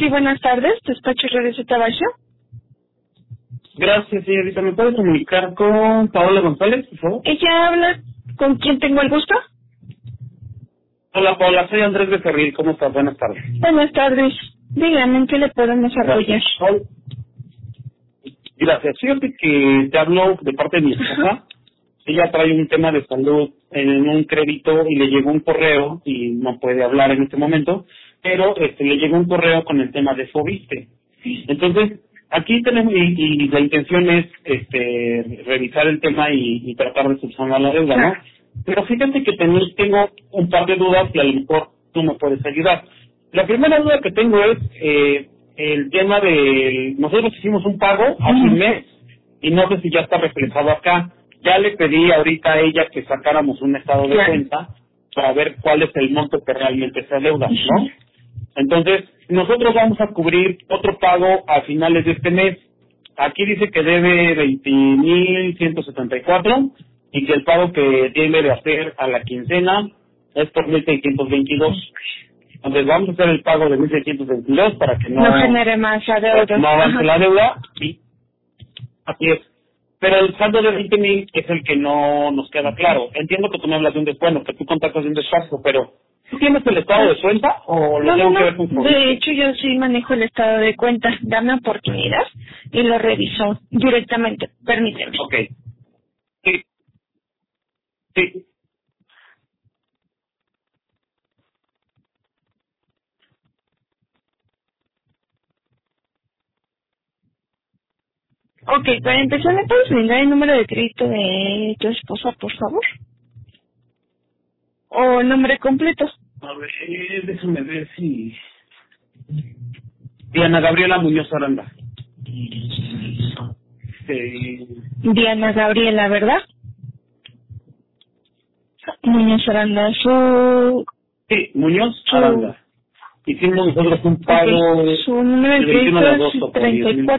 Sí, buenas tardes. Despacho RDZ Tabacho. Gracias, señorita. ¿Me puede comunicar con Paola González, por favor? Ella habla. ¿Con quién tengo el gusto? Hola, Paola. Soy Andrés Becerril. ¿Cómo estás? Buenas tardes. Buenas tardes. Dígame, ¿en qué le podemos apoyar? Gracias. Fíjate que te hablo de parte de mi esposa. Ella trae un tema de salud en un crédito y le llegó un correo, y no puede hablar en este momento, pero le llegó un correo con el tema de Fobiste. Entonces, aquí tenemos, y la intención es revisar el tema y tratar de subsanar la deuda, ¿no? Pero fíjate que tengo un par de dudas y a lo mejor tú me puedes ayudar. La primera duda que tengo es el tema de... Nosotros hicimos un pago hace un mes y no sé si ya está reflejado acá. Ya le pedí ahorita a ella que sacáramos un estado de cuenta para ver cuál es el monto que realmente se adeuda, ¿no? Entonces, nosotros vamos a cubrir otro pago a finales de este mes. Aquí dice que debe 20,174 y que el pago que debe de hacer a la quincena es por 1,622. Entonces vamos a hacer el pago de 1,622 para que no genere más adeudo. No avance la deuda. Sí, así es. Pero el saldo de 20,000 es el que no nos queda claro. Entiendo que tú me hablas de un descuento, que tú contactas de un despacho, pero ¿tú tienes el estado de cuenta o lo tengo que ver con Fobiste? De hecho, yo sí manejo el estado de cuenta. Dame oportunidad y lo reviso directamente. Permíteme. Ok. Sí. Sí. Ok, para empezar, ¿me puedes brindar el número de crédito de tu esposa, por favor? ¿O el nombre completo? A ver, déjame ver si... Diana Gabriela Muñoz Aranda. Diana Gabriela, ¿verdad? Muñoz Aranda, Sí, Muñoz Aranda. Hicimos nosotros un pago su número de el 21 de crédito agosto es por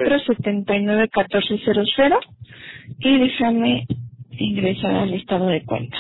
3479-1400 y déjame ingresar al estado de cuenta.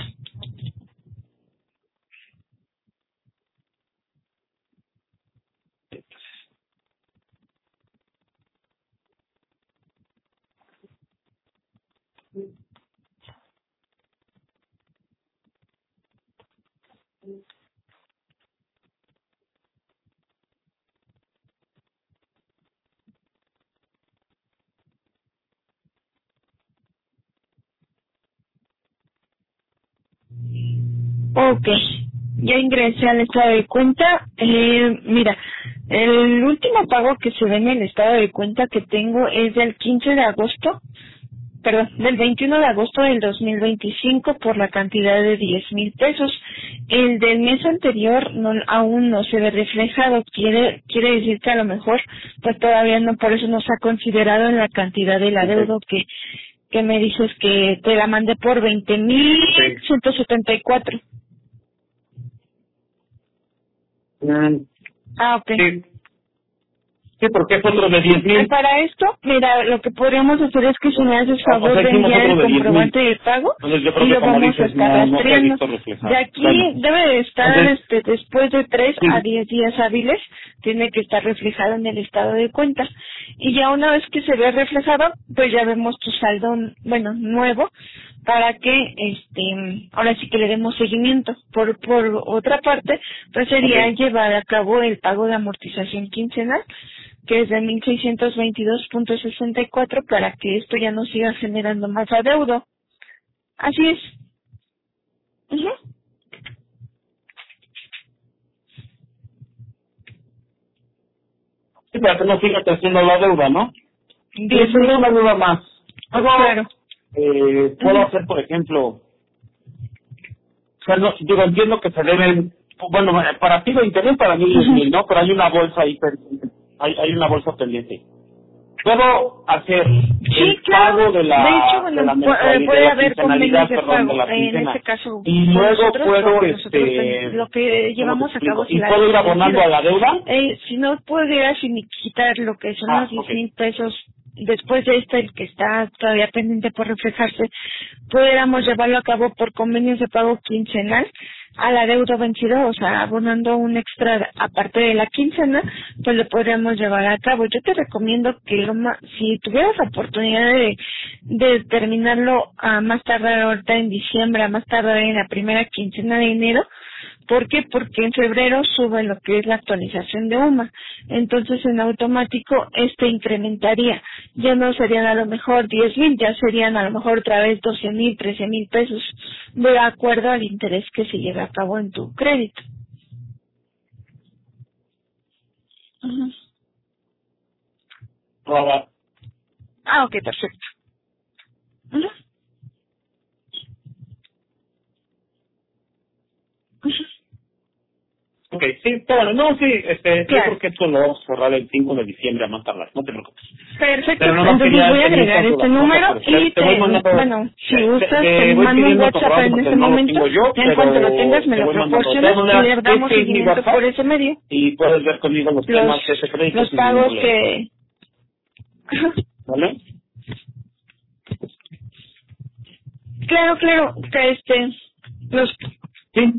Ok, ya ingresé al estado de cuenta. Mira, el último pago que se ve en el estado de cuenta que tengo es del 15 de agosto, perdón, del 21 de agosto del 2025 por la cantidad de 10,000 pesos. El del mes anterior aún no se ve reflejado, quiere decir que a lo mejor pues todavía no, por eso no se ha considerado en la cantidad del adeudo que me dices que te la mandé por 20,174. Ah, ok. Sí, porque es otro de 10,000. Para esto, mira, lo que podríamos hacer es que si me haces favor de enviar el comprobante de pago Entonces yo creo y que lo como vamos a dices, estar no se ha rastreando. visto reflejado. De aquí Bueno, debe de estar, entonces, después de 3 sí. a 10 días hábiles, tiene que estar reflejado en el estado de cuenta. Y ya una vez que se ve reflejado, pues ya vemos tu saldo, nuevo, para que, ahora sí que le demos seguimiento. Por otra parte, pues sería llevar a cabo el pago de amortización quincenal, que es de 1,622.64 para que esto ya no siga generando más adeudo. Así es. Ujú. Sí, para que no siga creciendo la deuda, ¿no? Y Bien. tengo una duda más. Claro. Puedo hacer, por ejemplo, o sea, no, entiendo que se deben, bueno, para ti 20,000, para mí 10,000, ¿no? Pero hay una bolsa ahí pendiente, hay una bolsa pendiente. ¿Puedo hacer el pago de la, de hecho, de la mensualidad, puede de la haber quincenalidad, convenios de perdón, de pago, la en quincena? este caso Y con luego nosotros, puedo, porque nosotros lo que ¿cómo te llevamos a cabo explico? es ¿Y puedo ir abonando a la deuda? si no pudieras finiquitar lo que son los 10,000 pesos después de este, el que está todavía pendiente por reflejarse, pudiéramos llevarlo a cabo por convenios de pago quincenal a la deuda vencida, o sea, abonando un extra aparte de la quincena, pues lo podríamos llevar a cabo. Yo te recomiendo que si tuvieras la oportunidad de terminarlo a más tardar ahorita en diciembre, a más tardar en la primera quincena de enero. ¿Por qué? Porque en febrero sube lo que es la actualización de UMA. Entonces, en automático, incrementaría. Ya no serían a lo mejor 10,000, ya serían a lo mejor otra vez 12,000, 13,000 pesos, de acuerdo al interés que se lleve a cabo en tu crédito. Ujú. Ahora, Ah, ok, perfecto. Ujú. Ujú. ok, sí, está bueno. No, sí, yo Claro. creo que esto lo vamos a cerrar el 5 de diciembre a más tardar, no te preocupes. Perfecto, Pero no entonces quería voy a tener agregar estas este dudas, no te número apures. y Te voy mandando, bueno, si gustas, te te voy mando un pidiendo WhatsApp comprobante en porque ese no lo momento, tengo yo, ya en cuanto lo tengas pero me te lo voy mandando. De todas proporcionas y maneras, le damos es mi seguimiento WhatsApp por ese medio. y puedes ver conmigo los Los, temas de ese crédito los sin ningún pagos problema, que... ¿vale? Claro, los... Sí,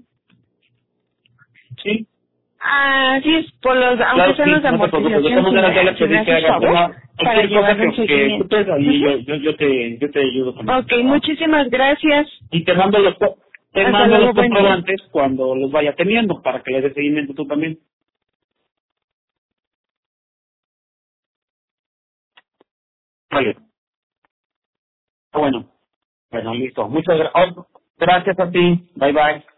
sí. Así es, aunque Claro, sean sí, los de no te preocupes. De todas amortización, maneras, ya le si me pedí que haces hagas favor, para cualquier cosa llevarle un que seguimiento. ocupes, ahí Ujú. yo te ayudo con eso. Ok, ¿Va? muchísimas gracias. Y te mando Hasta luego, los buen día. comprobantes cuando los vaya teniendo para que le des seguimiento tú también. Vale. Bueno, listo. Muchas gracias a ti. Bye bye.